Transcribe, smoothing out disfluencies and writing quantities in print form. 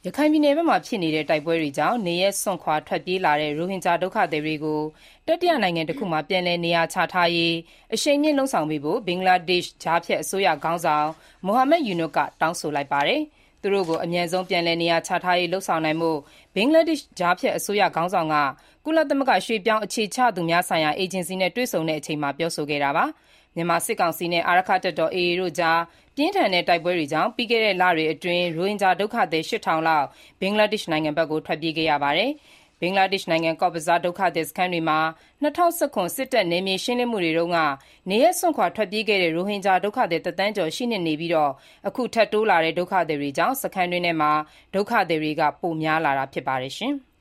ရခိုင်ပြည်နယ်ဘက်မှာဖြစ်နေတဲ့တိုက်ပွဲတွေကြောင့်နေရပ်စွန့်ခွာထွက်ပြေးလာတဲ့ရိုဟင်ဂျာဒုက္ခသည်တွေကိုတတိယနိုင်ငံတစ်ခုမှာပြန်လည်နေရာချထားရေးအရှိန်မြင့်လုပ်ဆောင်ပေးဖို့ဘင်္ဂလားဒေ့ရှ်ကြားဖြတ်အစိုးရခေါင်းဆောင်မိုဟာမက်ယူနွတ်ကတောင်းဆိုလိုက်ပါတယ်။သူတို့ကိုအမြန်ဆုံးပြန်လည်နေရာချထားရေးလုပ်ဆောင်နိုင်ဖို့ဘင်္ဂလားဒေ့ရှ်ကြားဖြတ်အစိုးရခေါင်းဆောင်ကကုလသမဂ္ဂရွှေ့ပြောင်းအခြေချသူများဆိုင်ရာအေဂျင်စီနဲ့တွေ့ဆုံတဲ့အချိန်မှာပြောဆိုခဲ့တာပါ။မြန်မာစစ်ကောင်စီနဲ့အာရက္ခတပ်တော် AA တို့ကြားပြင်းထန်တဲ့တိုက်ပွဲတွေကြောင့်ပြီးခဲ့တဲ့လတွေအတွင်းရိုဟင်ဂျာဒုက္ခသည် 8,000 လောက်ဘင်္ဂလားဒေ့ရှ်နိုင်ငံဘက်ကိုထွက်ပြေးခဲ့ရပါတယ်။ဘင်္ဂလားဒေ့ရှ်နိုင်ငံကော့ဘဇားဒုက္ခသည်စခန်းတွေမှာ2019စစ်တပ်နယ်မြေရှင်းလင်းမှုတွေတုန်းကနေရပ်စွန့်ခွာထွက်ပြေးခဲ့တဲ့ရိုဟင်ဂျာဒုက္ခသည်1 သန်းကျော်ရှိနေပြီးအခုထပ်တိုးလာတဲ့ဒုက္ခသည်တွေကြောင့်စခန်းတွင်းထဲမှာဒုက္ခသည်တွေကပိုများလာတာဖြစ်ပါတယ်။